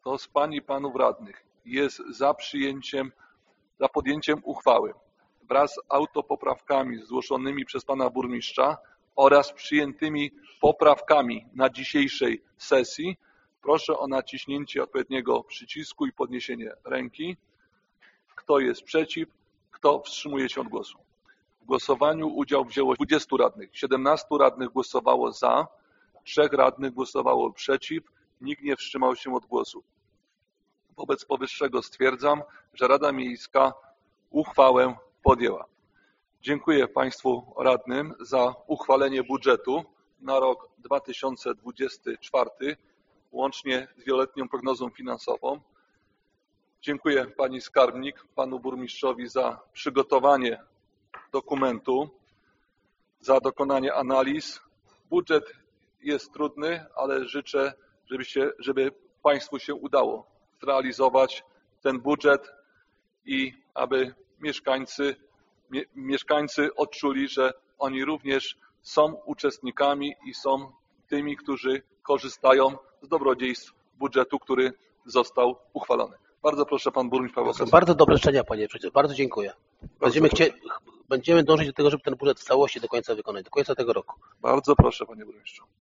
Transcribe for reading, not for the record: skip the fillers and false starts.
kto z pań i panów radnych jest za podjęciem uchwały wraz z autopoprawkami zgłoszonymi przez pana burmistrza oraz przyjętymi poprawkami na dzisiejszej sesji, proszę o naciśnięcie odpowiedniego przycisku i podniesienie ręki. Kto jest przeciw? Kto wstrzymuje się od głosu? W głosowaniu udział wzięło 20 radnych. 17 radnych głosowało za, 3 radnych głosowało przeciw, nikt nie wstrzymał się od głosu. Wobec powyższego stwierdzam, że Rada Miejska uchwałę podjęła. Dziękuję Państwu radnym za uchwalenie budżetu na rok 2024, łącznie z wieloletnią prognozą finansową. Dziękuję Pani Skarbnik, Panu Burmistrzowi za przygotowanie dokumentu, za dokonanie analiz. Budżet jest trudny, ale życzę, żeby Państwu się udało zrealizować ten budżet i aby mieszkańcy odczuli, że oni również są uczestnikami i są tymi, którzy korzystają z dobrodziejstw budżetu, który został uchwalony. Bardzo proszę, pan burmistrz Paweł Kasprzyk. Bardzo dobre życzenia, panie przewodniczący. Bardzo dziękuję. Będziemy dążyć do tego, żeby ten budżet w całości do końca wykonać, do końca tego roku. Bardzo proszę, panie burmistrzu.